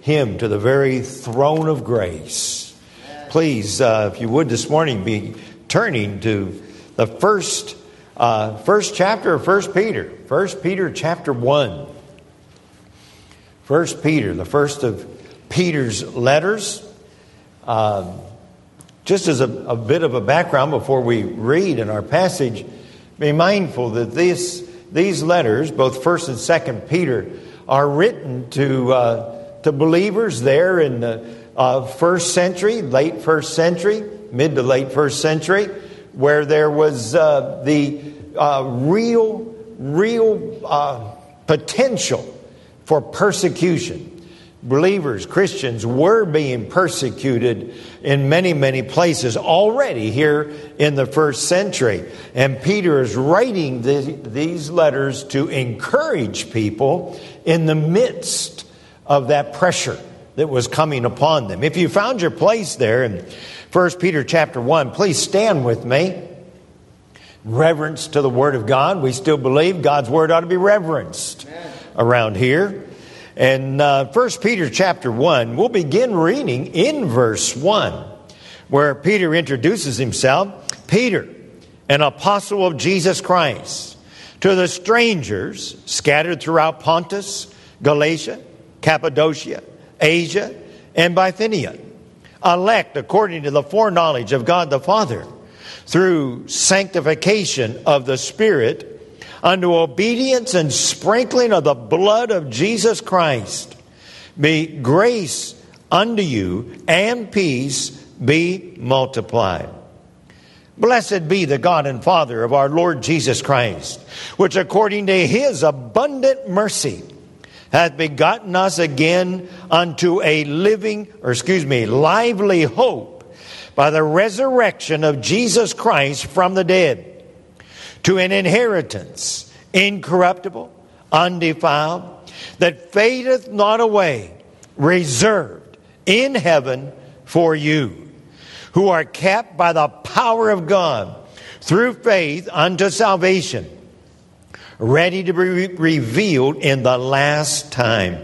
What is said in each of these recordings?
him to the very throne of grace. Please, if you would this morning, be turning to the first chapter of 1 Peter. 1 Peter chapter 1. 1 Peter, the first of Peter's letters. Just as a bit of a background before we read in our passage, be mindful that these letters, both 1st and 2nd Peter, are written to believers there in the first century, late first century, mid to late first century, where there was the real potential for persecution. Believers, Christians, were being persecuted in many, many places already here in the first century. And Peter is writing these letters to encourage people in the midst of that pressure that was coming upon them. If you found your place there in 1 Peter chapter 1, please stand with me. Reverence to the Word of God. We still believe God's Word ought to be reverenced around here. And 1 Peter chapter 1, we'll begin reading in verse 1, where Peter introduces himself. Peter, an apostle of Jesus Christ, to the strangers scattered throughout Pontus, Galatia, Cappadocia, Asia, and Bithynia, elect according to the foreknowledge of God the Father, through sanctification of the Spirit, unto obedience and sprinkling of the blood of Jesus Christ. Be grace unto you and peace be multiplied. Blessed be the God and Father of our Lord Jesus Christ, which according to his abundant mercy hath begotten us again unto a lively hope by the resurrection of Jesus Christ from the dead, to an inheritance incorruptible, undefiled, that fadeth not away, reserved in heaven for you, who are kept by the power of God through faith unto salvation, ready to be revealed in the last time,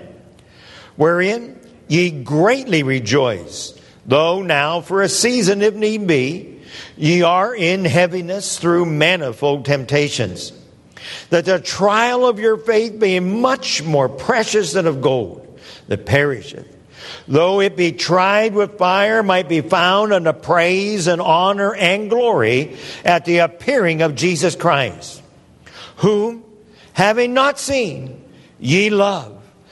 wherein ye greatly rejoice, though now for a season, if need be, ye are in heaviness through manifold temptations, that the trial of your faith, being much more precious than of gold that perisheth, though it be tried with fire, might be found unto praise and honor and glory at the appearing of Jesus Christ, whom, having not seen, ye love,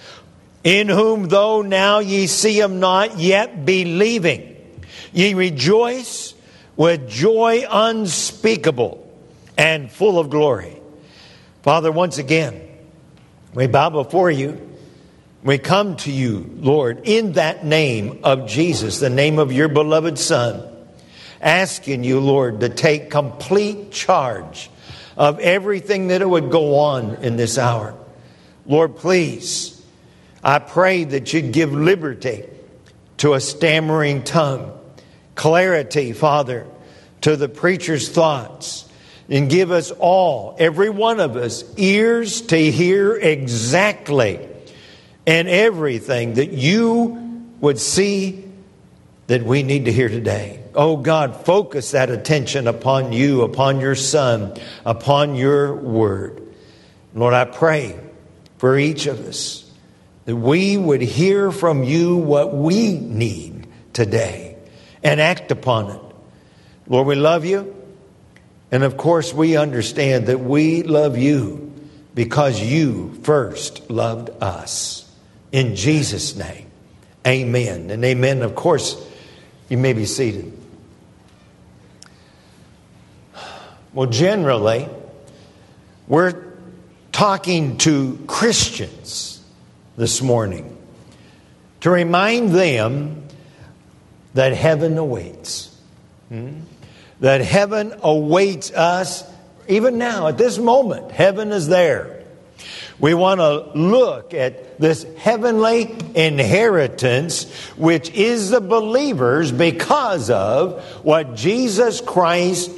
in whom though now ye see him not, yet believing, ye rejoice with joy unspeakable and full of glory. Father, once again, we bow before you. We come to you, Lord, in that name of Jesus, the name of your beloved Son, asking you, Lord, to take complete charge of everything that it would go on in this hour. Lord, please, I pray that you'd give liberty to a stammering tongue, clarity, Father, to the preacher's thoughts, and give us all, every one of us, ears to hear exactly and everything that you would see that we need to hear today. Oh God, focus that attention upon you, upon your Son, upon your word. Lord, I pray for each of us that we would hear from you what we need today and act upon it. Lord, we love you. And of course, we understand that we love you because you first loved us. In Jesus' name, amen and amen. Of course, you may be seated. Well, generally, we're talking to Christians this morning to remind them that heaven awaits. That heaven awaits us even now, at this moment. Heaven is there. We want to look at this heavenly inheritance, which is the believers because of what Jesus Christ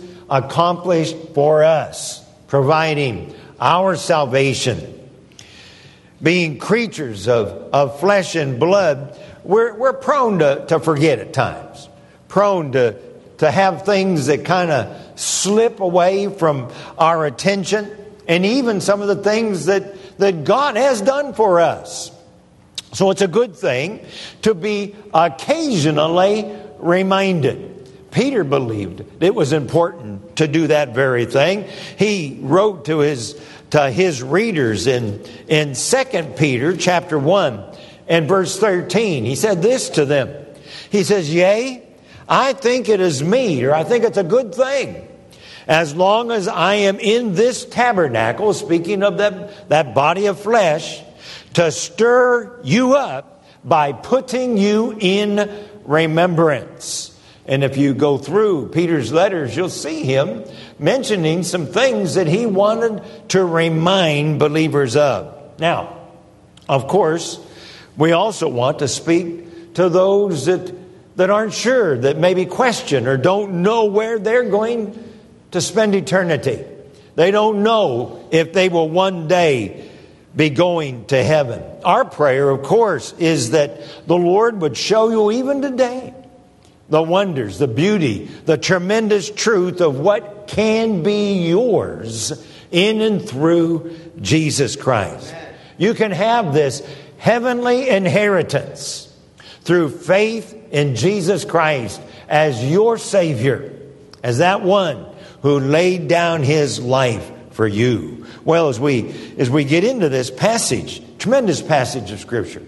accomplished for us, providing our salvation. being creatures of flesh and blood, we're prone to forget at times. Prone to have things that kind of slip away from our attention. And even some of the things that God has done for us. So it's a good thing to be occasionally reminded. Peter believed it was important to do that very thing. He wrote to his readers in 2 Peter chapter 1 and verse 13. He said this to them. He says, "Yea, I think it is meet," or I think it's a good thing, "as long as I am in this tabernacle," speaking of that body of flesh, "to stir you up by putting you in remembrance." And if you go through Peter's letters, you'll see him mentioning some things that he wanted to remind believers of. Now, of course, we also want to speak to those that aren't sure, that maybe question or don't know where they're going to spend eternity. They don't know if they will one day be going to heaven. Our prayer, of course, is that the Lord would show you even today the wonders, the beauty, the tremendous truth of what can be yours in and through Jesus Christ. You can have this heavenly inheritance through faith in Jesus Christ as your Savior, as that one who laid down His life for you. Well, as we get into this passage, tremendous passage of Scripture,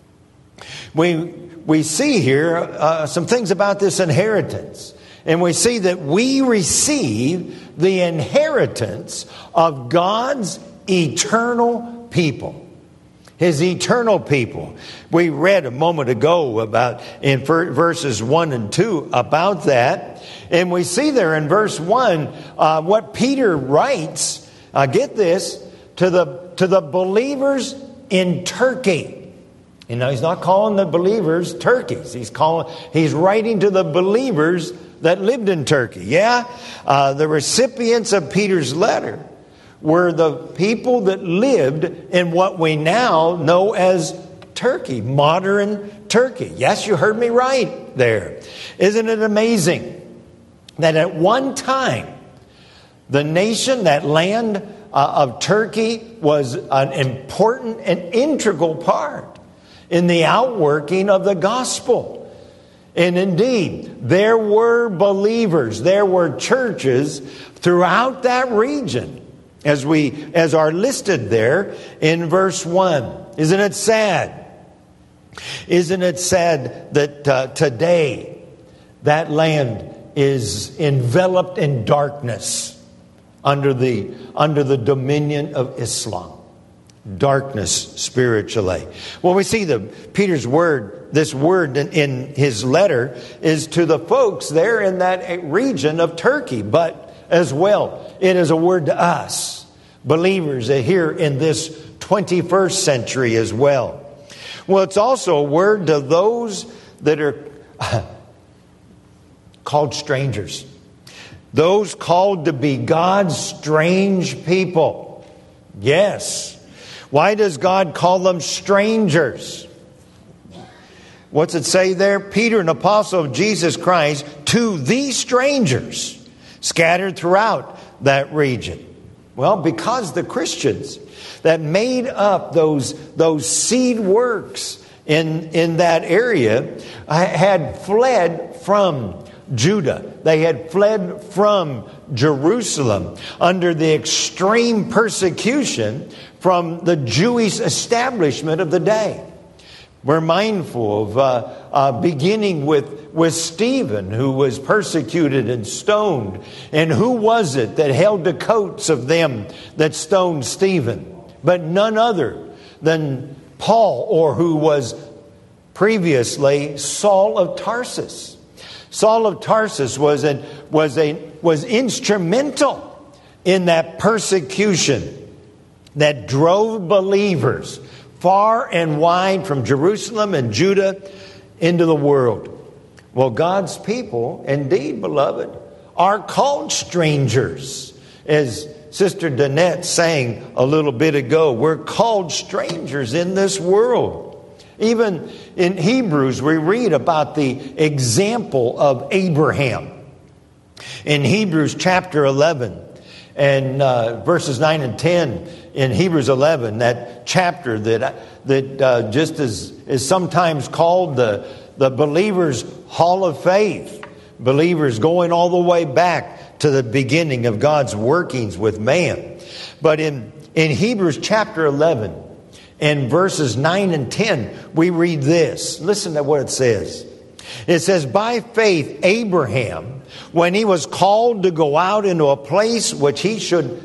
we see here some things about this inheritance. And we see that we receive the inheritance of God's eternal people. His eternal people. We read a moment ago about in verses 1 and 2 about that. And we see there in verse 1 what Peter writes, get this, to the believers in Turkey. You know, he's not calling the believers Turkeys. He's writing to the believers that lived in Turkey. Yeah, the recipients of Peter's letter were the people that lived in what we now know as Turkey, modern Turkey. Yes, you heard me right there. Isn't it amazing that at one time, the nation, that land of Turkey was an important and integral part in the outworking of the gospel. And indeed, there were believers, there were churches throughout that region, as are listed there in verse 1. Isn't it sad? Isn't it sad that today that land is enveloped in darkness under the dominion of Islam? Darkness spiritually. Well, we see Peter's word, this word in his letter is to the folks there in that region of Turkey, but as well, it is a word to us, believers here in this 21st century as well. Well, it's also a word to those that are called strangers. Those called to be God's strange people. Yes. Why does God call them strangers? What's it say there? Peter, an apostle of Jesus Christ, to these strangers scattered throughout that region. Well, because the Christians that made up those seed works in that area had fled from Judah. They had fled from Jerusalem under the extreme persecution from the Jewish establishment of the day. We're mindful of beginning with Stephen, who was persecuted and stoned. And who was it that held the coats of them that stoned Stephen? But none other than Paul, or who was previously Saul of Tarsus. Saul of Tarsus was instrumental in that persecution that drove believers far and wide from Jerusalem and Judah into the world. Well, God's people, indeed, beloved, are called strangers, as Sister Danette sang a little bit ago, we're called strangers in this world. Even in Hebrews, we read about the example of Abraham. In Hebrews chapter 11 and verses 9 and 10, in Hebrews 11, that chapter that just is sometimes called the believer's hall of faith. Believers going all the way back to the beginning of God's workings with man. But in Hebrews chapter 11 and verses 9 and 10, we read this. Listen to what it says. It says, by faith Abraham, when he was called to go out into a place which he should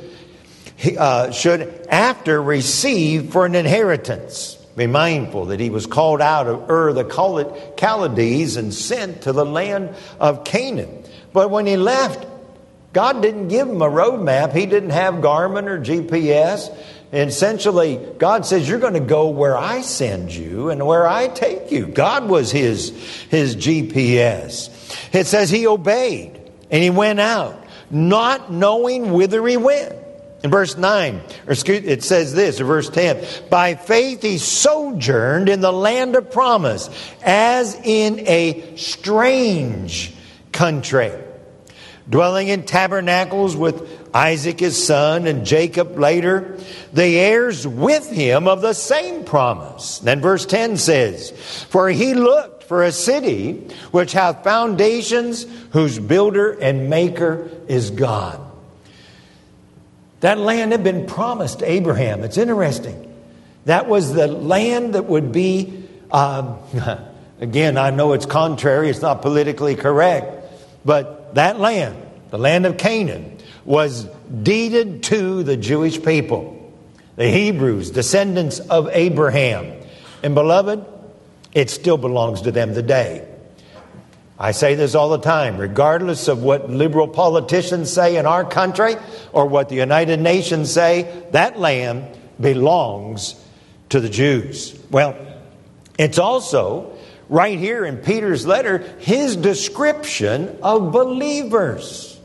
after receive for an inheritance. Be mindful that he was called out of Ur the Chaldees and sent to the land of Canaan. But when he left, God didn't give him a roadmap. He didn't have Garmin or GPS. And essentially, God says, you're going to go where I send you and where I take you. God was his GPS. It says he obeyed and he went out, not knowing whither he went. In verse 9, it says this, in verse 10, by faith he sojourned in the land of promise, as in a strange country, dwelling in tabernacles with Isaac his son and Jacob later, the heirs with him of the same promise. Then verse 10 says, for he looked for a city which hath foundations, whose builder and maker is God. That land had been promised to Abraham. It's interesting. That was the land that would be, again, I know it's contrary, it's not politically correct, but that land, the land of Canaan, was deeded to the Jewish people, the Hebrews, descendants of Abraham. And beloved, it still belongs to them today. I say this all the time, regardless of what liberal politicians say in our country or what the United Nations say, that land belongs to the Jews. Well, it's also right here in Peter's letter, his description of believers.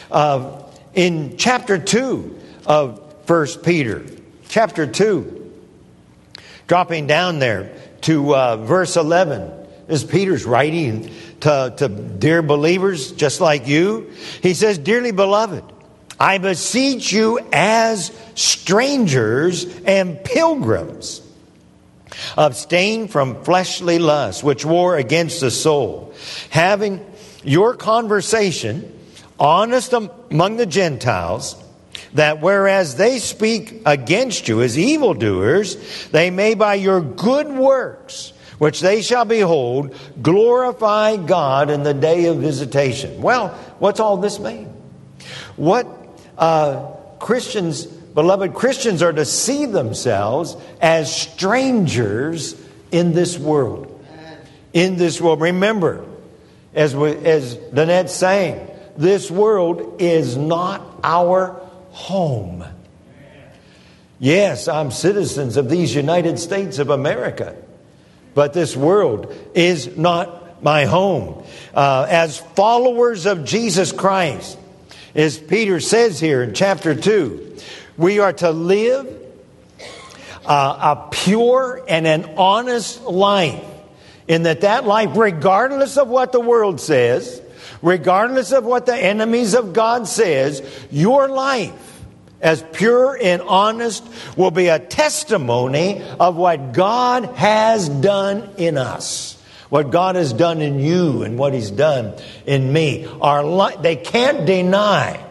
In chapter 2 of 1 Peter, chapter 2, dropping down there to verse 11, as Peter's writing to dear believers just like you. He says, dearly beloved, I beseech you as strangers and pilgrims, abstain from fleshly lusts which war against the soul, having your conversation honest among the Gentiles, that whereas they speak against you as evildoers, they may by your good works, which they shall behold, glorify God in the day of visitation. Well, what's all this mean? What Christians, beloved Christians, are to see themselves as strangers in this world. In this world. Remember, as Danette's saying, this world is not our home. Yes, I'm citizens of these United States of America. But this world is not my home. As followers of Jesus Christ, as Peter says here in chapter 2, we are to live a pure and an honest life. In that life, regardless of what the world says, regardless of what the enemies of God says, your life, as pure and honest, will be a testimony of what God has done in us. What God has done in you and what He's done in me. They can't deny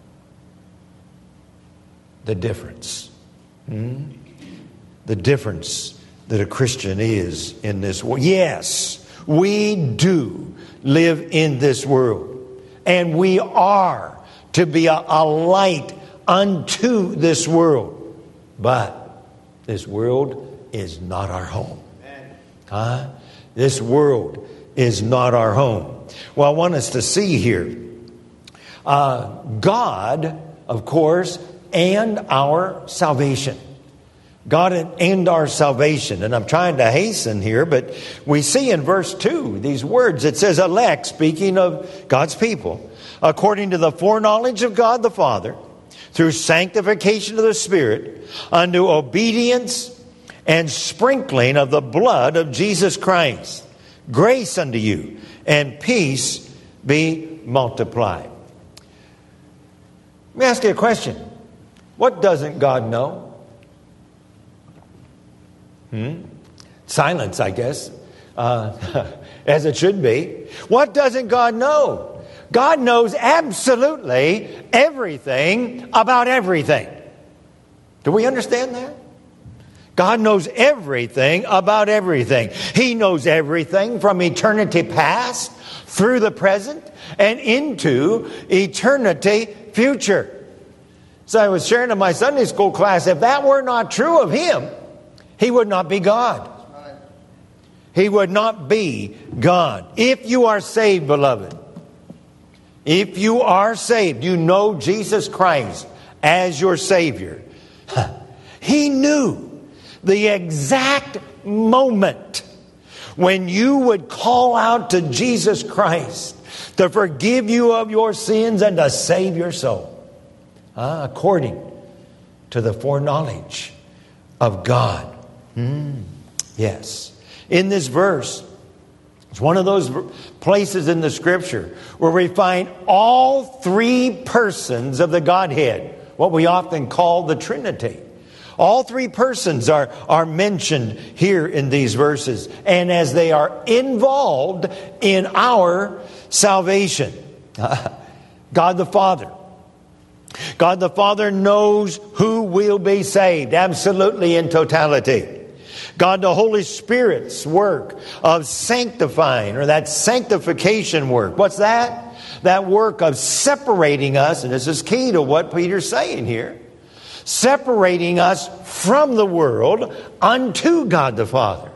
the difference. The difference that a Christian is in this world. Yes, we do live in this world. And we are to be a light unto this world. But this world is not our home. This world is not our home. Well, I want us to see here, God, of course, and our salvation. God and our salvation. And I'm trying to hasten here, but we see in verse 2 these words. It says, elect, speaking of God's people, according to the foreknowledge of God the Father, through sanctification of the Spirit unto obedience and sprinkling of the blood of Jesus Christ. Grace unto you and peace be multiplied. Let me ask you a question. What doesn't God know? Silence, I guess, as it should be. What doesn't God know? God knows absolutely everything about everything. Do we understand that? God knows everything about everything. He knows everything from eternity past through the present and into eternity future. So I was sharing in my Sunday school class, if that were not true of Him, He would not be God. He would not be God. If you are saved, beloved, if you are saved, you know Jesus Christ as your Savior. He knew the exact moment when you would call out to Jesus Christ to forgive you of your sins and to save your soul, according to the foreknowledge of God. Yes. In this verse, it's one of those places in the Scripture where we find all three persons of the Godhead, what we often call the Trinity. All three persons are mentioned here in these verses, and as they are involved in our salvation. God the Father. God the Father knows who will be saved, absolutely in totality. God the Holy Spirit's work of sanctifying, or that sanctification work. What's that? That work of separating us, and this is key to what Peter's saying here, separating us from the world unto God the Father.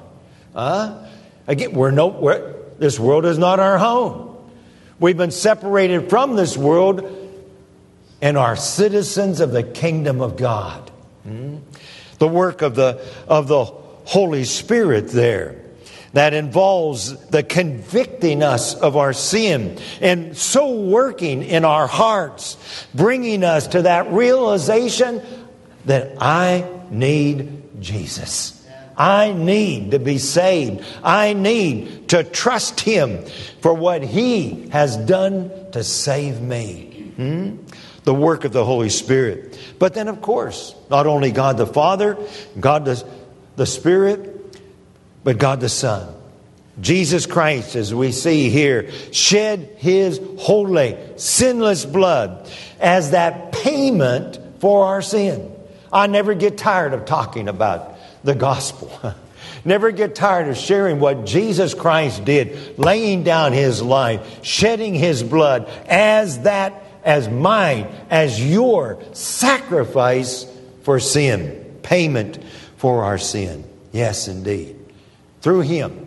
Again, this world is not our home. We've been separated from this world and are citizens of the kingdom of God. The work of the Holy Spirit there, that involves the convicting us of our sin and so working in our hearts, bringing us to that realization that I need Jesus. I need to be saved. I need to trust Him for what He has done to save me. The work of the Holy Spirit. But then, of course, not only God the Father, God the Spirit, but God the Son. Jesus Christ, as we see here, shed His holy, sinless blood as that payment for our sin. I never get tired of talking about the gospel. Never get tired of sharing what Jesus Christ did, laying down His life, shedding His blood as mine, as your sacrifice for sin, payment for our sin. Yes, indeed. Through Him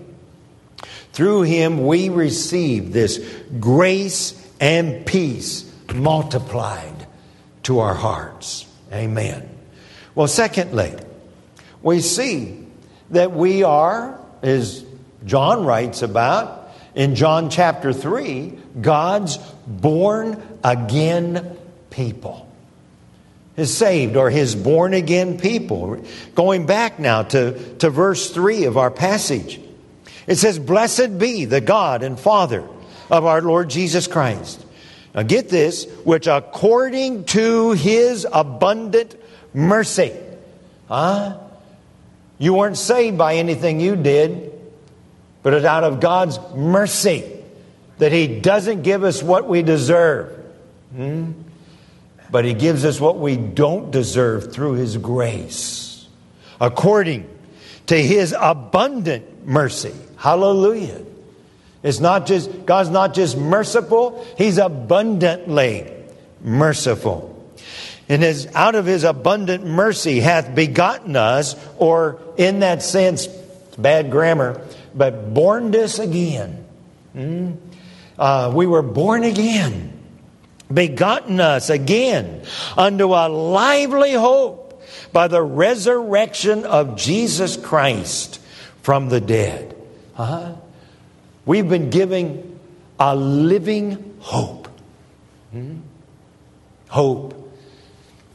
we receive this grace and peace multiplied to our hearts. Amen. Well, secondly, we see that we are, as John writes about in John chapter 3, God's born again people. His saved or His born again people. Going back now to verse 3 of our passage. It says, "Blessed be the God and Father of our Lord Jesus Christ." Now get this, which according to His abundant mercy. You weren't saved by anything you did, but it's out of God's mercy that He doesn't give us what we deserve. But He gives us what we don't deserve through His grace. According to His abundant mercy. Hallelujah. God's not just merciful, He's abundantly merciful. And out of His abundant mercy hath begotten us, or in that sense, bad grammar, but borned us again. We were born again. Begotten us again unto a lively hope by the resurrection of Jesus Christ from the dead. We've been given a living hope. Hope.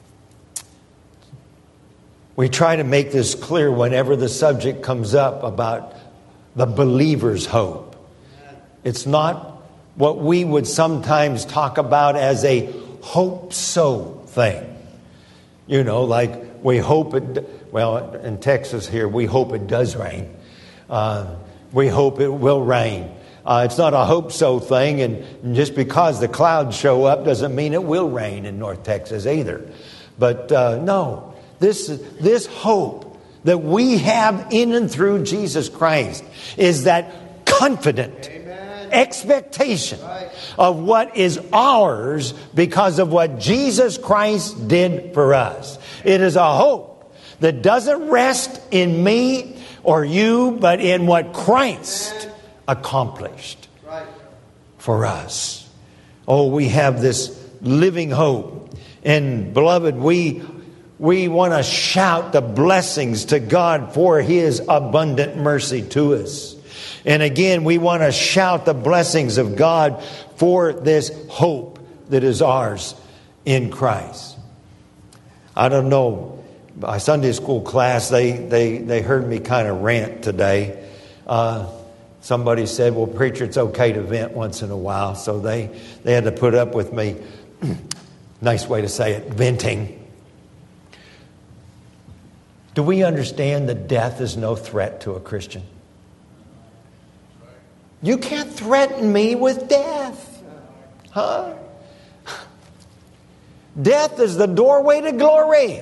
We try to make this clear whenever the subject comes up about the believer's hope. It's not what we would sometimes talk about as a hope-so thing. You know, like we hope it, well, in Texas here, we hope it does rain. We hope it will rain. It's not a hope-so thing, and just because the clouds show up doesn't mean it will rain in North Texas either. But no, this hope that we have in and through Jesus Christ is that confident expectation of what is ours because of what Jesus Christ did for us. It is a hope that doesn't rest in me or you, but in what Christ accomplished for us. Oh, we have this living hope. And beloved, we want to shout the blessings to God for His abundant mercy to us. And again, we want to shout the blessings of God for this hope that is ours in Christ. I don't know, my Sunday school class, they heard me kind of rant today. Somebody said, well, preacher, it's okay to vent once in a while. So they had to put up with me, nice way to say it, venting. Do we understand that death is no threat to a Christian? You can't threaten me with death. Huh? Death is the doorway to glory.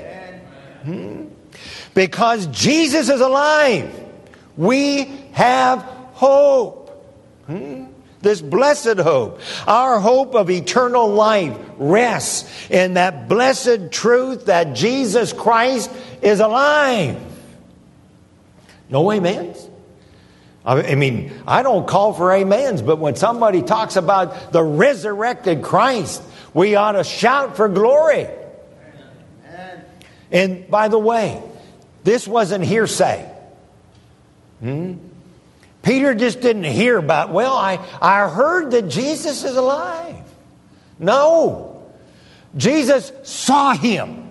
Because Jesus is alive, we have hope. This blessed hope. Our hope of eternal life rests in that blessed truth that Jesus Christ is alive. No amens? I mean, I don't call for amens, but when somebody talks about the resurrected Christ, we ought to shout for glory. Amen. And by the way, this wasn't hearsay. Peter just didn't hear about, well, I heard that Jesus is alive. No. Jesus saw Him.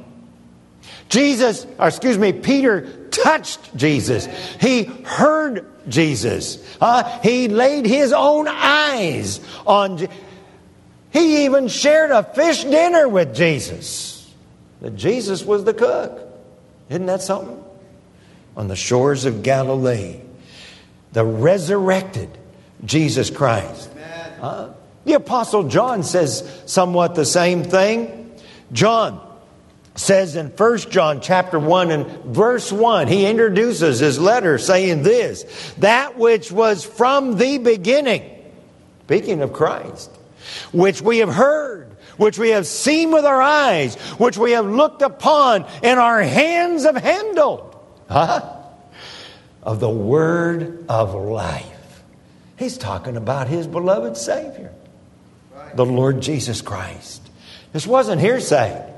Peter touched Jesus. He heard Jesus. He laid his own eyes on. He even shared a fish dinner with Jesus. That Jesus was the cook. Isn't that something? On the shores of Galilee. The resurrected Jesus Christ. The Apostle John says somewhat the same thing. John says in 1 John chapter 1 and verse 1, he introduces his letter saying this, that which was from the beginning, speaking of Christ, which we have heard, which we have seen with our eyes, which we have looked upon, and our hands have handled, of the word of life. He's talking about his beloved Savior, the Lord Jesus Christ. This wasn't hearsay.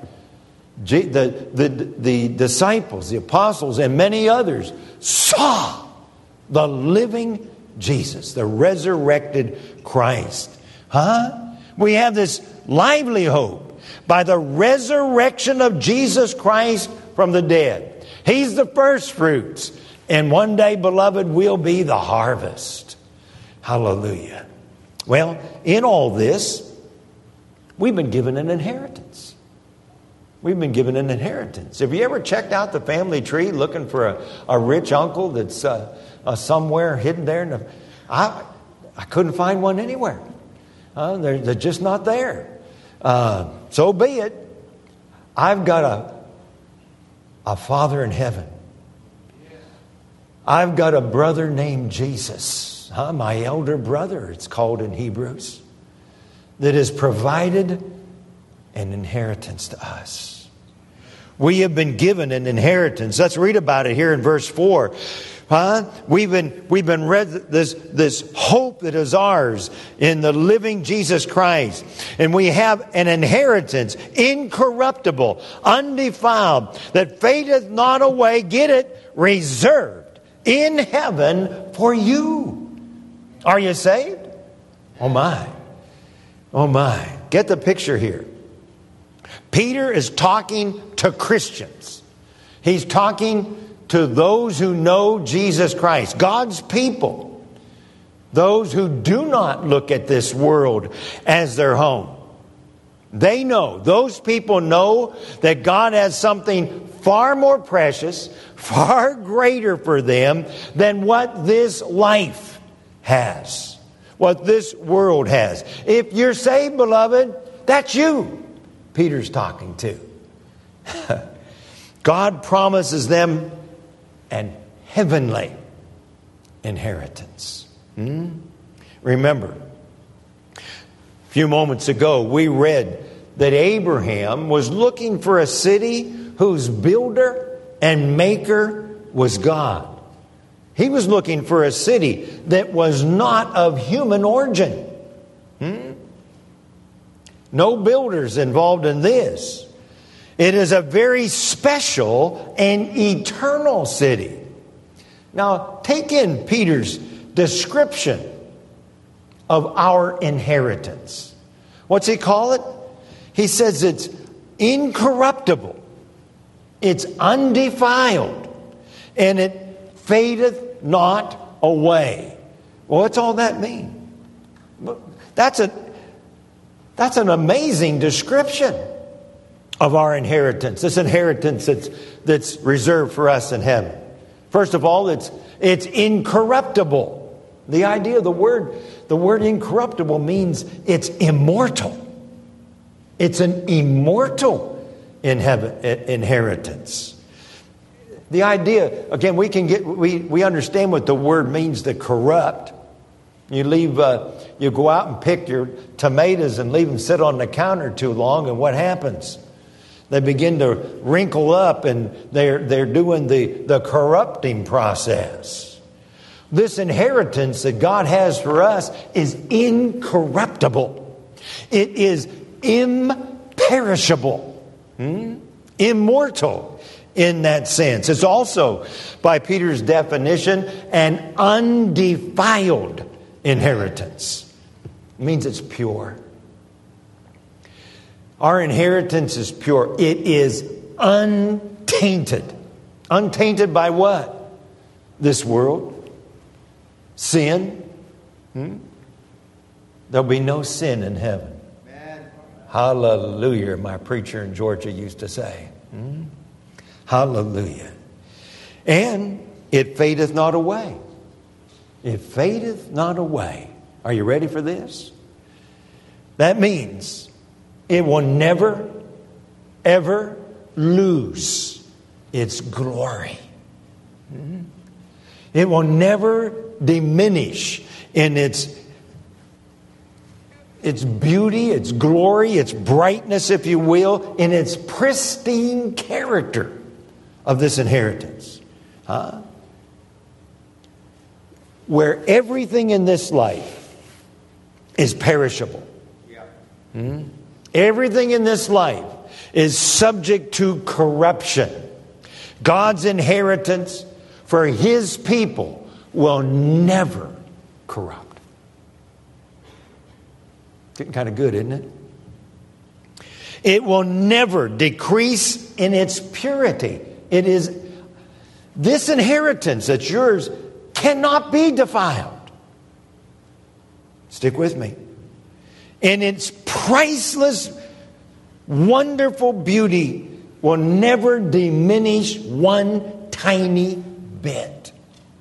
The disciples, the apostles, and many others saw the living Jesus, the resurrected Christ. We have this lively hope by the resurrection of Jesus Christ from the dead. He's the first fruits. And one day, beloved, we'll be the harvest. Hallelujah. Well, in all this, we've been given an inheritance. We've been given an inheritance. Have you ever checked out the family tree looking for a rich uncle that's somewhere hidden there? I couldn't find one anywhere. They're just not there. So be it. I've got a Father in heaven. I've got a brother named Jesus. My elder brother, it's called in Hebrews, that has provided an inheritance to us. We have been given an inheritance. Let's read about it here in verse 4. We've been read this hope that is ours in the living Jesus Christ. And we have an inheritance, incorruptible, undefiled, that fadeth not away, get it, reserved in heaven for you. Are you saved? Oh my. Oh my. Get the picture here. Peter is talking to Christians. He's talking to those who know Jesus Christ, God's people, those who do not look at this world as their home. They know, those people know that God has something far more precious, far greater for them than what this life has, what this world has. If you're saved, beloved, that's you Peter's talking to. God promises them an heavenly inheritance. Remember, a few moments ago, we read that Abraham was looking for a city whose builder and maker was God. He was looking for a city that was not of human origin. No builders involved in this. It is a very special and eternal city. Now, take in Peter's description of our inheritance. What's he call it? He says it's incorruptible, it's undefiled, and it fadeth not away. Well, what's all that mean? That's an amazing description of our inheritance. This inheritance that's reserved for us in heaven. First of all, it's incorruptible. The idea of the word incorruptible means it's immortal. It's an immortal inheritance. The idea, again, we understand what the word means to corrupt. You go out and pick your tomatoes and leave them sit on the counter too long, and what happens? They begin to wrinkle up, and they're doing the corrupting process. This inheritance that God has for us is incorruptible. It is imperishable, immortal in that sense. It's also, by Peter's definition, an undefiled inheritance. It means it's pure. Our inheritance is pure. It is untainted. Untainted by what? This world. Sin. There'll be no sin in heaven. Amen. Hallelujah, my preacher in Georgia used to say. Hallelujah. And it fadeth not away. It fadeth not away. Are you ready for this? That means it will never, ever lose its glory. It will never diminish in its beauty, its glory, its brightness, if you will, in its pristine character of this inheritance. Where everything in this life is perishable. Everything in this life is subject to corruption. God's inheritance for His people will never corrupt. Getting kind of good, isn't it? It will never decrease in its purity. It is this inheritance that's yours cannot be defiled. Stick with me. And its priceless, wonderful beauty will never diminish one tiny bit.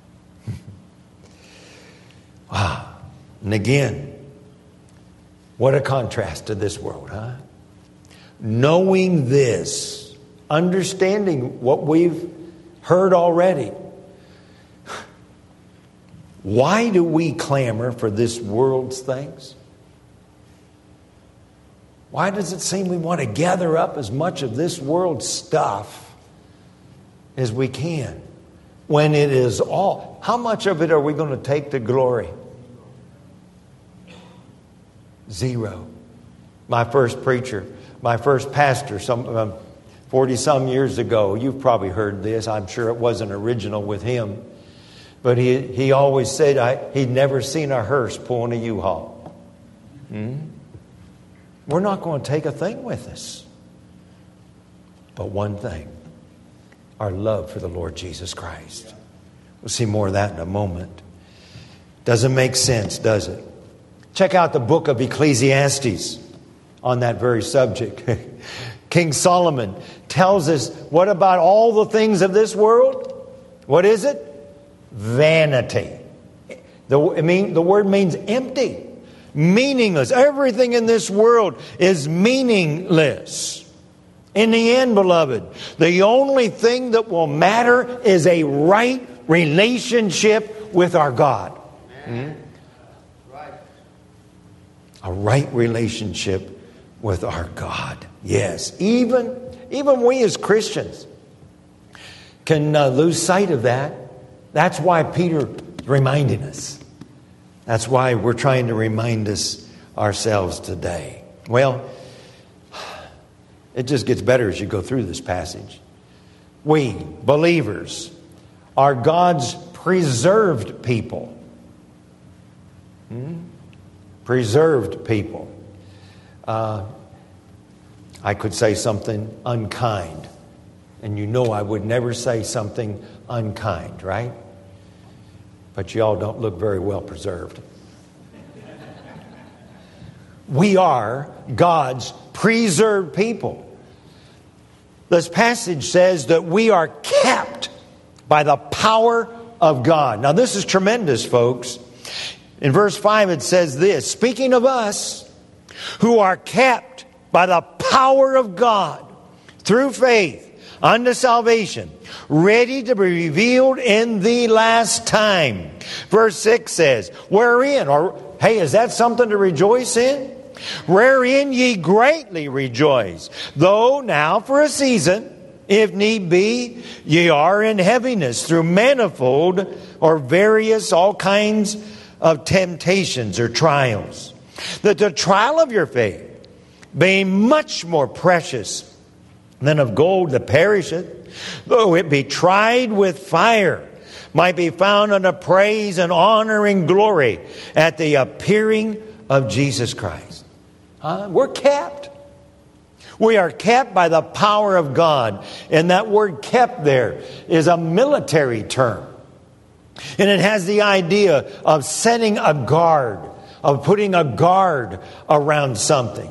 Wow. And again, what a contrast to this world, huh? Knowing this, understanding what we've heard already, why do we clamor for this world's things? Why does it seem we want to gather up as much of this world's stuff as we can? When it is all, how much of it are we going to take to glory? Zero. My first preacher, my first pastor, 40-some years ago, you've probably heard this. I'm sure it wasn't original with him. But he always said he'd never seen a hearse pulling a U-Haul. We're not going to take a thing with us. But one thing. our love for the Lord Jesus Christ. We'll see more of that in a moment. Doesn't make sense, does it? Check out the book of Ecclesiastes on that very subject. King Solomon tells us, what about all the things of this world? What is it? Vanity. The word means empty, meaningless. Everything in this world is meaningless. In the end, beloved, the only thing that will matter is a right relationship with our God. A right relationship with our God. Yes, even we as Christians can lose sight of that. That's why Peter is reminding us. That's why we're trying to remind us ourselves today. Well, it just gets better as you go through this passage. We, believers, are God's preserved people. Preserved people. I could say something unkind. And you know I would never say something unkind, right? But you all don't look very well preserved. We are God's preserved people. This passage says that we are kept by the power of God. Now this is tremendous, folks. In verse 5 it says this, speaking of us who are kept by the power of God through faith unto salvation, ready to be revealed in the last time. Verse 6 says, wherein, or hey, is that something to rejoice in? Wherein ye greatly rejoice, though now for a season, if need be, ye are in heaviness through manifold or various all kinds of temptations or trials, that the trial of your faith, being much more precious than of gold that perisheth, though it be tried with fire, might be found unto praise and honor and glory at the appearing of Jesus Christ. We're kept. We are kept by the power of God. And that word kept there is a military term. And it has the idea of setting a guard, of putting a guard around something.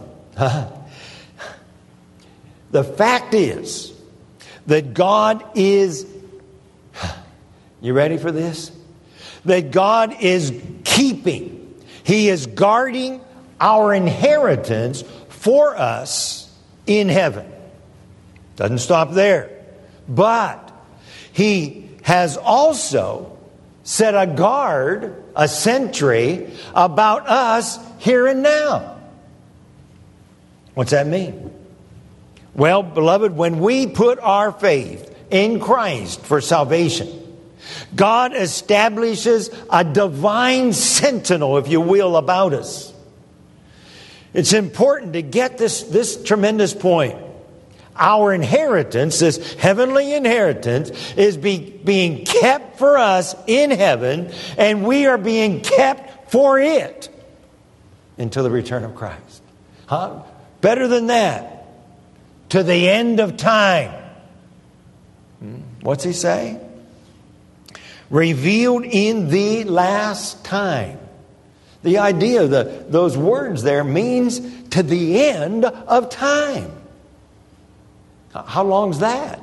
The fact is that God is, you ready for this? That God is keeping, He is guarding our inheritance for us in heaven. Doesn't stop there. But He has also set a guard, a sentry, about us here and now. What's that mean? Well, beloved, when we put our faith in Christ for salvation, God establishes a divine sentinel, if you will, about us. It's important to get this tremendous point. Our inheritance, this heavenly inheritance, is being kept for us in heaven, and we are being kept for it until the return of Christ. Better than that. To the end of time. What's he say? Revealed in the last time. The idea of those words there means to the end of time. How long's that?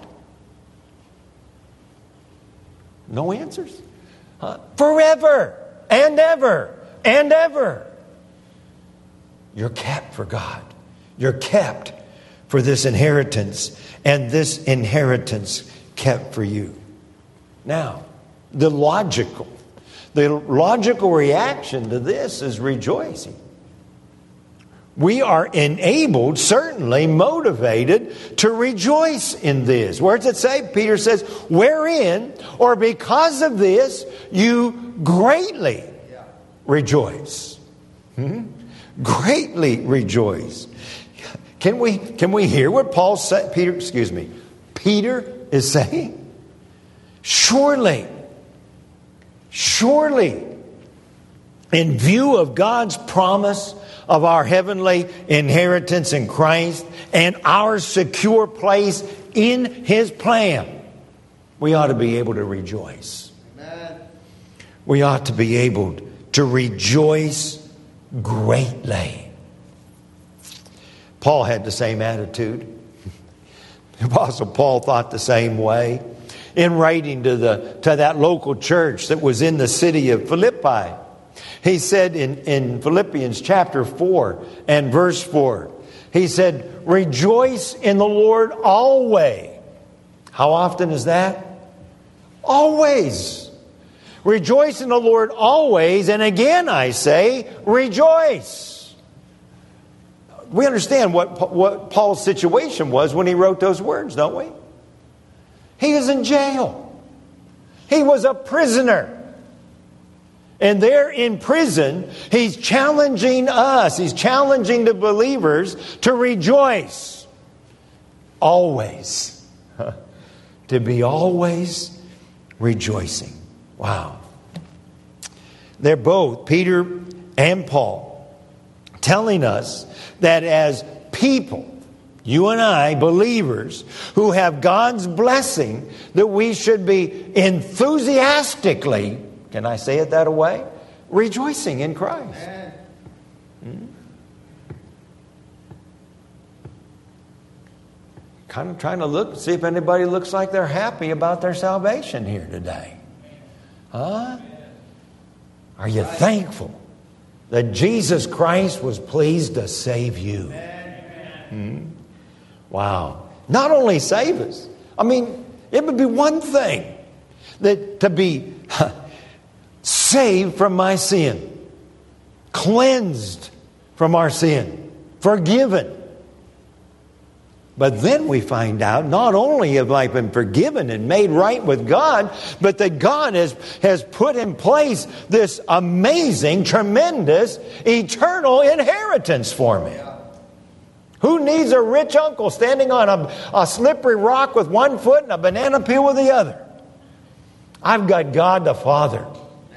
No answers. Forever and ever and ever. You're kept for God. You're kept for this inheritance, and this inheritance kept for you. Now, the logical reaction to this is rejoicing. We are enabled, certainly motivated, to rejoice in this. Where does it say? Peter says, wherein, or because of this, you greatly rejoice. Greatly rejoice. Can we hear what Paul said? Peter is saying? Surely, in view of God's promise of our heavenly inheritance in Christ and our secure place in His plan, We ought to be able to rejoice. Amen. We ought to be able to rejoice greatly. Paul had the same attitude. The Apostle Paul thought the same way. In writing to that local church that was in the city of Philippi, he said in Philippians chapter 4 and verse 4, he said, rejoice in the Lord always. How often is that? Always. Rejoice in the Lord always. And again I say, rejoice. We understand what Paul's situation was when he wrote those words, don't we? He was in jail. He was a prisoner. And there in prison, he's challenging us. He's challenging the believers to rejoice. Always. To be always rejoicing. Wow. They're both, Peter and Paul, telling us that as people, you and I, believers, who have God's blessing, that we should be enthusiastically, can I say it that way? Rejoicing in Christ. Kind of trying to see if anybody looks like they're happy about their salvation here today. Huh? Are you thankful that Jesus Christ was pleased to save you? Wow. Not only save us. I mean, it would be one thing that to be saved from my sin, cleansed from our sin, forgiven. But then we find out not only have I been forgiven and made right with God, but that God has put in place this amazing, tremendous, eternal inheritance for me. Who needs a rich uncle standing on a slippery rock with one foot and a banana peel with the other? I've got God the Father.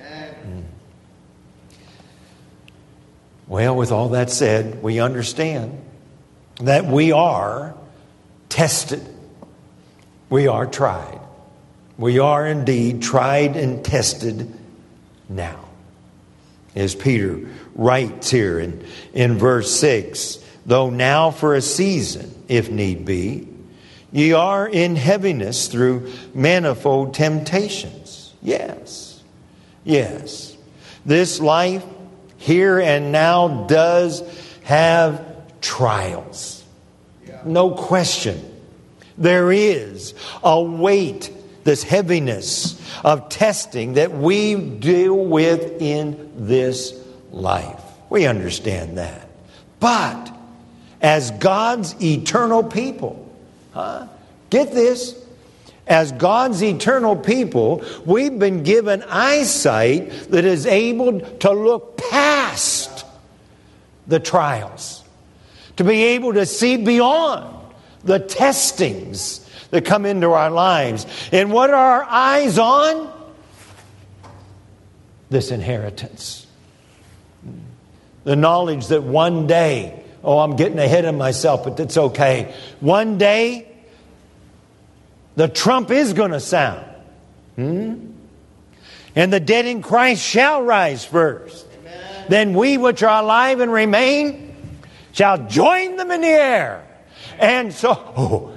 Well, with all that said, we understand that we are tested. We are tried. We are indeed tried and tested now. As Peter writes here in verse 6, though now for a season, if need be, ye are in heaviness through manifold temptations. Yes. Yes. This life here and now does have trials. No question. There is a weight, this heaviness of testing that we deal with in this life. We understand that. But as God's eternal people, get this, as God's eternal people, we've been given eyesight that is able to look past the trials, to be able to see beyond the testings that come into our lives. And what are our eyes on? This inheritance. The knowledge that one day, I'm getting ahead of myself, but that's okay. One day, the trump is going to sound. And the dead in Christ shall rise first. Amen. Then we which are alive and remain shall join them in the air. And so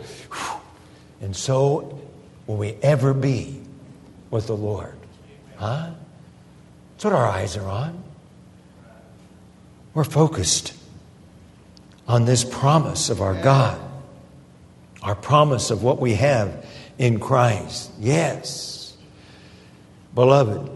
will we ever be with the Lord. That's what our eyes are on. We're focused on this promise of our God. Our promise of what we have in Christ. Yes. Beloved,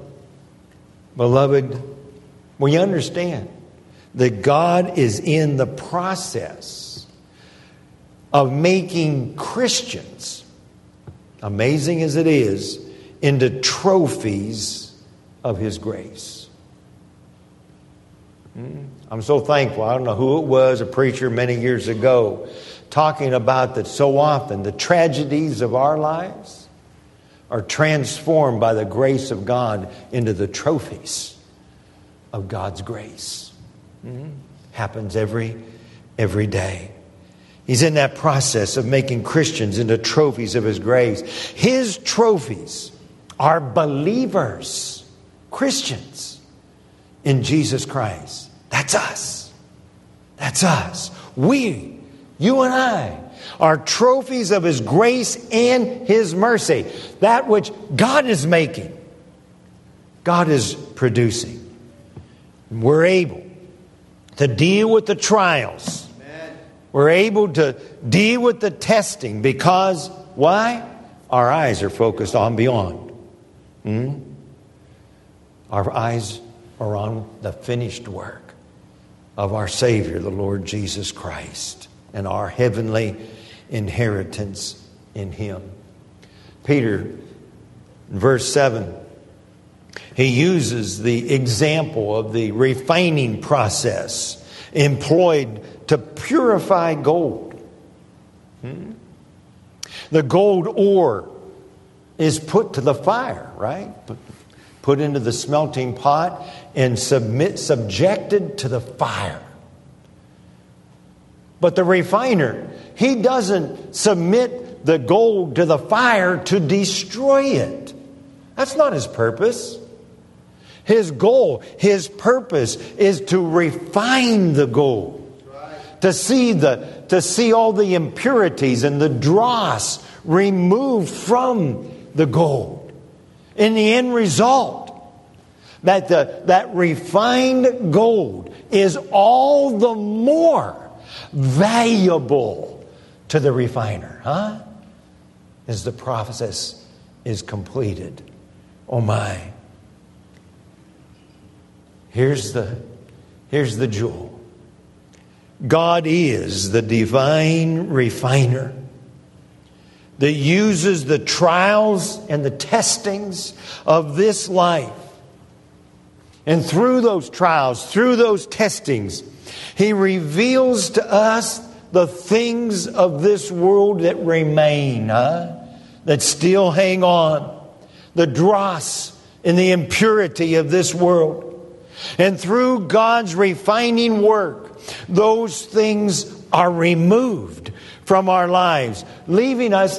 we understand that God is in the process of making Christians, amazing as it is, into trophies of His grace. I'm so thankful. I don't know who it was, a preacher many years ago, talking about that so often the tragedies of our lives are transformed by the grace of God into the trophies of God's grace. Happens every day. He's in that process of making Christians into trophies of His grace. His trophies are believers, Christians in Jesus Christ. That's us. That's us. We, you and I, are trophies of His grace and His mercy. That which God is making, God is producing. We're able to deal with the trials. Amen. We're able to deal with the testing because, why? Our eyes are focused on beyond. Our eyes are on the finished work of our Savior, the Lord Jesus Christ, and our heavenly inheritance in Him. Peter, in verse 7, he uses the example of the refining process employed to purify gold. The gold ore is put to the fire, right? Put into the smelting pot and subjected to the fire. But the refiner, he doesn't submit the gold to the fire to destroy it. That's not his purpose. His goal, his purpose is to refine the gold. To see all the impurities and the dross removed from the gold. In the end result, that refined gold is all the more valuable to the refiner, as the process is completed. Oh my. Here's the jewel. God is the divine refiner that uses the trials and the testings of this life. And through those trials, through those testings, He reveals to us the things of this world that remain, that still hang on, the dross and the impurity of this world. And through God's refining work, those things are removed from our lives, leaving us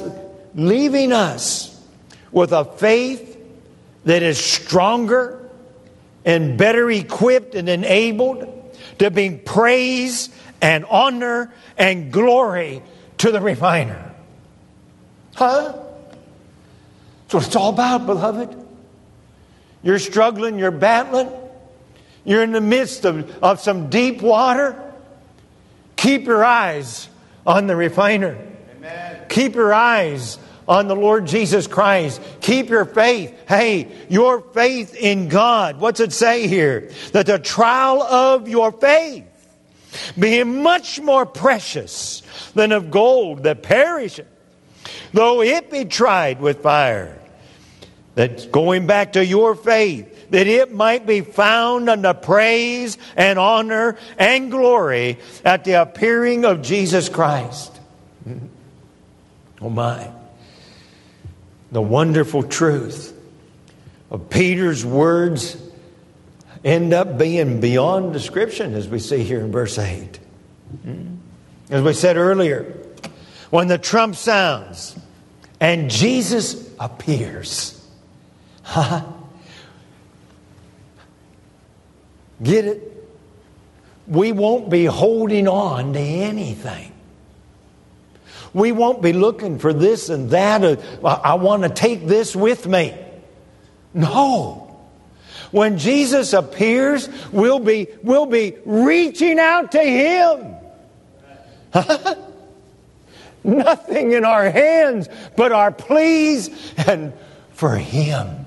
with a faith that is stronger and better equipped and enabled to bring praise and honor and glory to the refiner. That's what it's all about, beloved. You're struggling, you're battling, you're in the midst of some deep water. Keep your eyes on the refiner. Amen. Keep your eyes on the Lord Jesus Christ. Keep your faith. Hey, your faith in God. What's it say here? That the trial of your faith, being much more precious than of gold that perisheth, though it be tried with fire. That's going back to your faith, that it might be found unto praise and honor and glory at the appearing of Jesus Christ. Oh my. The wonderful truth of Peter's words end up being beyond description, as we see here in verse 8. As we said earlier, when the trump sounds and Jesus appears. Get it? We won't be holding on to anything. We won't be looking for this and that. I want to take this with me. No. When Jesus appears, we'll be reaching out to Him. Nothing in our hands but our pleas and for Him.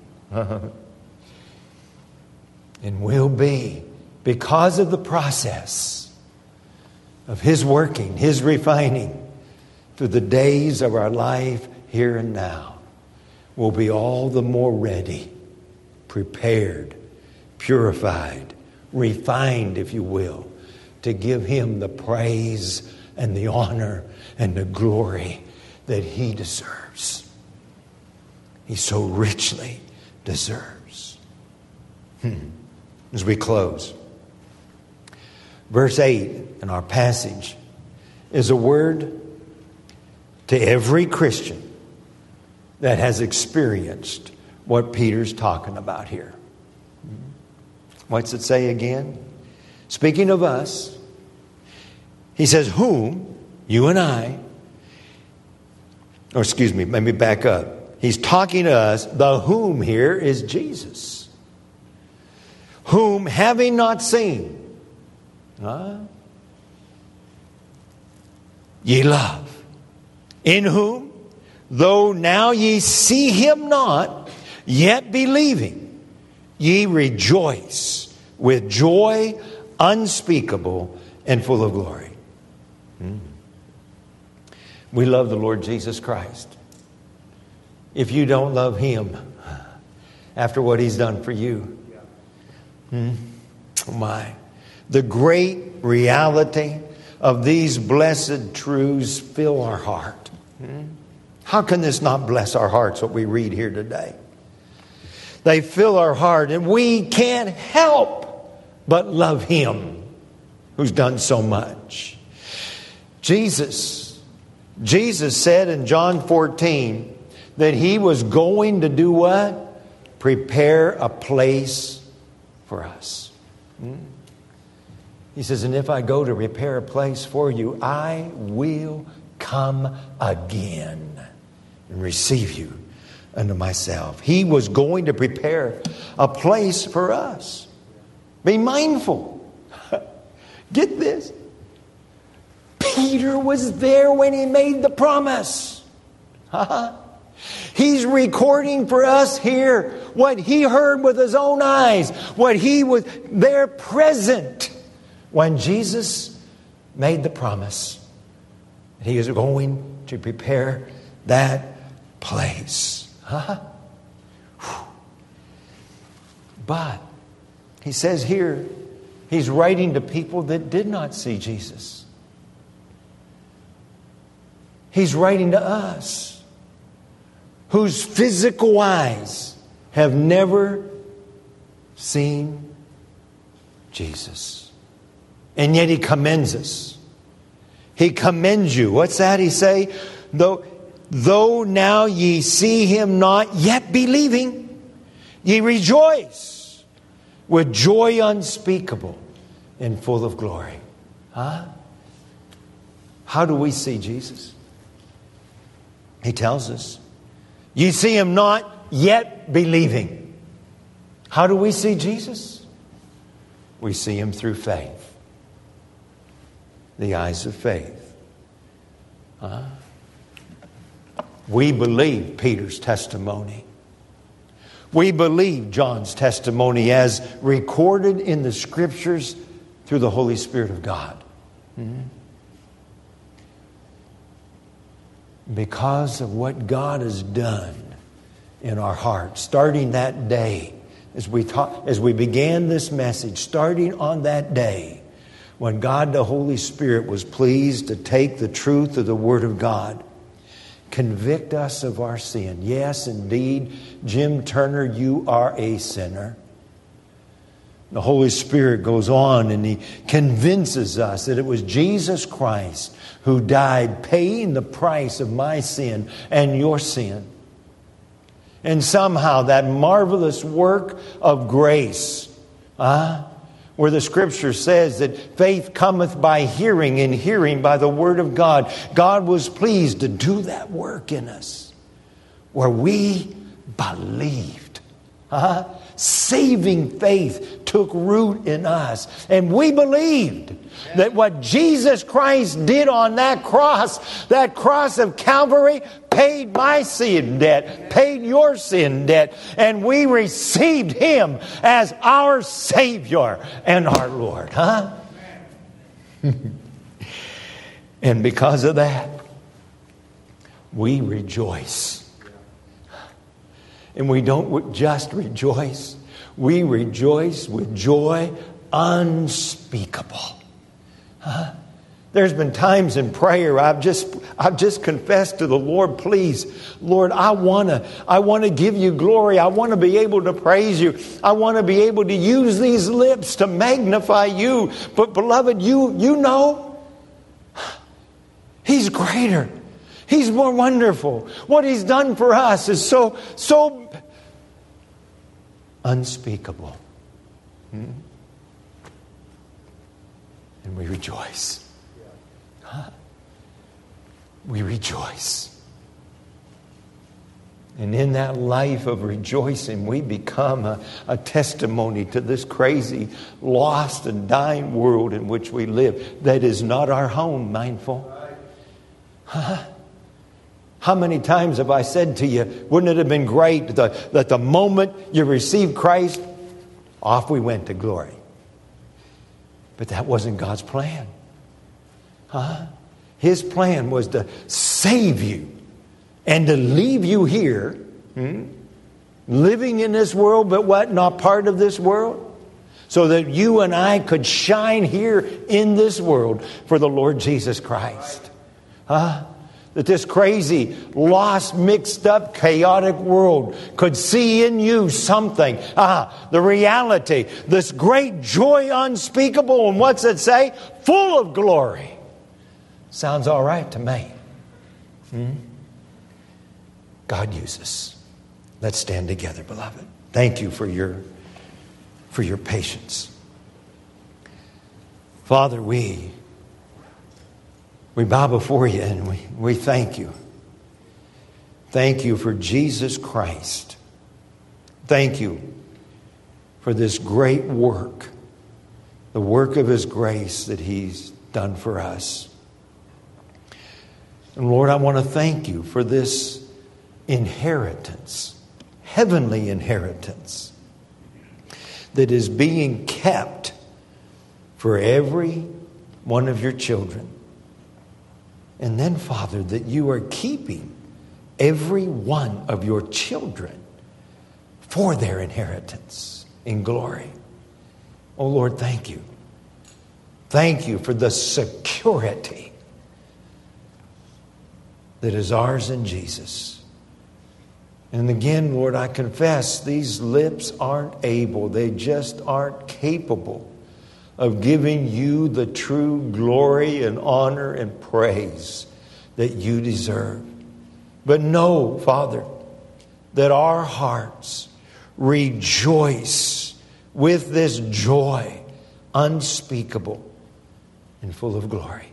And we'll be, because of the process of His working, His refining, through the days of our life here and now, we'll be all the more ready, prepared, purified, refined, if you will, to give Him the praise and the honor and the glory that He deserves. He so richly deserves. As we close, verse 8 in our passage is a word to every Christian that has experienced what Peter's talking about here. What's it say again? Speaking of us, he says, whom, you and I, or excuse me, let me back up. He's talking to us. The whom here is Jesus. Whom having not seen, ye love. In whom, though now ye see him not, yet believing, ye rejoice with joy unspeakable and full of glory. We love the Lord Jesus Christ. If you don't love him after what he's done for you, oh my. The great reality of these blessed truths fill our heart. How can this not bless our hearts, what we read here today? They fill our heart, and we can't help but love him who's done so much. Jesus said in John 14 that he was going to do what? Prepare a place for us. He says, and if I go to prepare a place for you, I will come again and receive you unto myself. He was going to prepare a place for us. Be mindful. Get this. Peter was there when he made the promise. He's recording for us here what he heard with his own eyes, what he was there present when Jesus made the promise. He is going to prepare that place. But he says here, he's writing to people that did not see Jesus. He's writing to us, whose physical eyes have never seen Jesus. And yet he commends us. He commends you. What's that he say? Though now ye see him not, yet believing, ye rejoice with joy unspeakable and full of glory. How do we see Jesus? He tells us, ye see him not, yet believing. How do we see Jesus? We see him through faith. The eyes of faith. We believe Peter's testimony. We believe John's testimony as recorded in the Scriptures through the Holy Spirit of God. Because of what God has done in our hearts, starting that day, as we began this message, starting on that day, when God the Holy Spirit was pleased to take the truth of the Word of God, convict us of our sin. Yes, indeed, Jim Turner, you are a sinner. The Holy Spirit goes on and he convinces us that it was Jesus Christ who died, paying the price of my sin and your sin. And somehow that marvelous work of grace, where the Scripture says that faith cometh by hearing, and hearing by the Word of God. God was pleased to do that work in us, where we believed. Saving faith took root in us, and we believed that what Jesus Christ did on that cross of Calvary, paid my sin debt, paid your sin debt, and we received him as our Savior and our Lord. And because of that, we rejoice. And we don't just rejoice, we rejoice with joy unspeakable. There's been times in prayer I've just confessed to the Lord, please, Lord, I want to give you glory. I want to be able to praise you. I want to be able to use these lips to magnify you. But beloved, you know, He's greater. He's more wonderful. What He's done for us is so unspeakable. And we rejoice. We rejoice. And in that life of rejoicing, we become a testimony to this crazy, lost and dying world in which we live that is not our home, mindful. How many times have I said to you, wouldn't it have been great that the moment you received Christ, off we went to glory? But that wasn't God's plan. His plan was to save you and to leave you here, living in this world, but what? Not part of this world? So that you and I could shine here in this world for the Lord Jesus Christ. That this crazy, lost, mixed up, chaotic world could see in you something. The reality, this great joy unspeakable, and what's it say? Full of glory. Sounds all right to me. God uses. Let's stand together, beloved. Thank you for your patience. Father, we bow before you and we thank you. Thank you for Jesus Christ. Thank you for this great work, the work of His grace that He's done for us. And Lord, I want to thank you for this inheritance, heavenly inheritance, that is being kept for every one of your children. And then, Father, that you are keeping every one of your children for their inheritance in glory. Oh, Lord, thank you. Thank you for the security that is ours in Jesus. And again, Lord, I confess these lips aren't able, they just aren't capable of giving you the true glory and honor and praise that you deserve. But know, Father, that our hearts rejoice with this joy unspeakable and full of glory.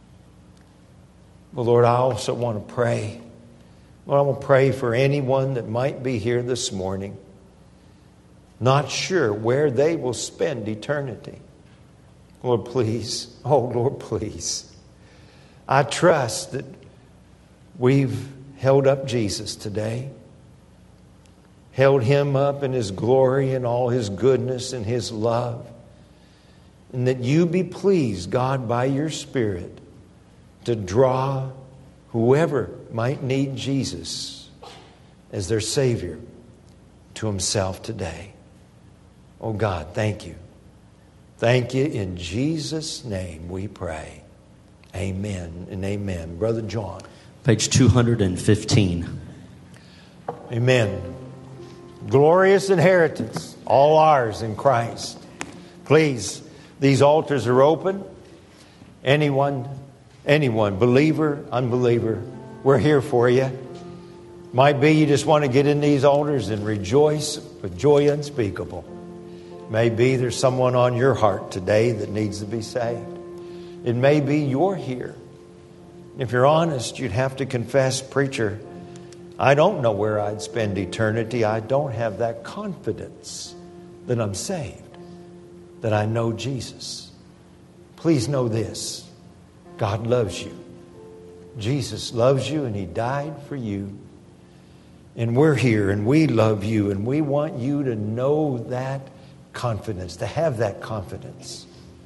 Well, Lord, I also want to pray. Lord, I want to pray for anyone that might be here this morning, not sure where they will spend eternity. Lord, please. Oh, Lord, please. I trust that we've held up Jesus today. Held Him up in His glory and all His goodness and His love. And that you be pleased, God, by your Spirit, to draw whoever might need Jesus as their Savior to Himself today. Oh, God, thank you. Thank you. In Jesus' name we pray. Amen and amen. Brother John. Page 215. Amen. Glorious inheritance, all ours in Christ. Please, these altars are open. Anyone, believer, unbeliever, we're here for you. Might be you just want to get in these altars and rejoice with joy unspeakable. Maybe there's someone on your heart today that needs to be saved. It may be you're here. If you're honest, you'd have to confess, preacher, I don't know where I'd spend eternity. I don't have that confidence that I'm saved, that I know Jesus. Please know this. God loves you. Jesus loves you and He died for you. And we're here and we love you and we want you to know that confidence, to have that confidence.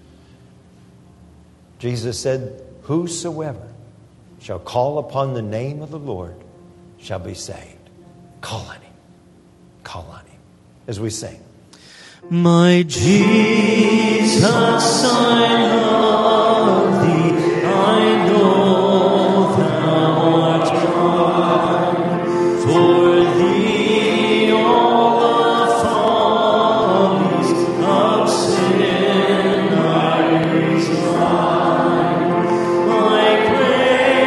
Jesus said, whosoever shall call upon the name of the Lord shall be saved. Call on Him. Call on Him. As we sing. My Jesus, I love Thee. I know Thou art come. For Thee all the follies of sin are resigned. My grace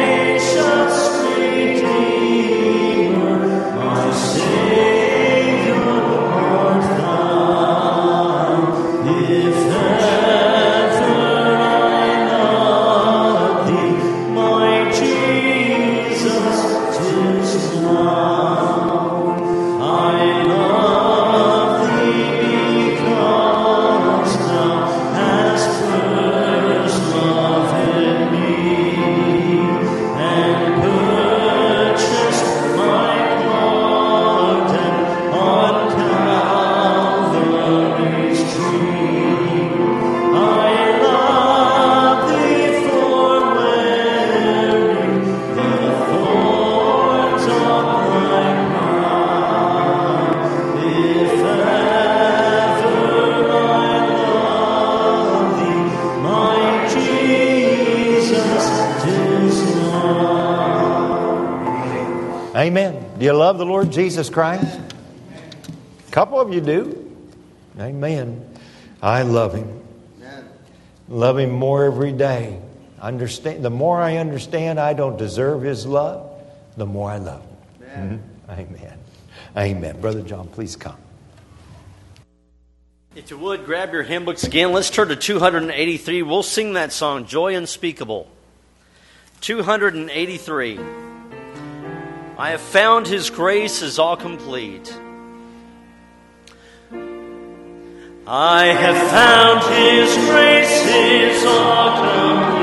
Amen. Do you love the Lord Jesus Christ? A couple of you do. Amen. I love Him. Love Him more every day. Understand. The more I understand I don't deserve His love, the more I love Him. Amen. Amen. Brother John, please come. If you would, grab your hymn books again. Let's turn to 283. We'll sing that song, Joy Unspeakable. 283. I have found His grace is all complete. I have found His grace is all complete.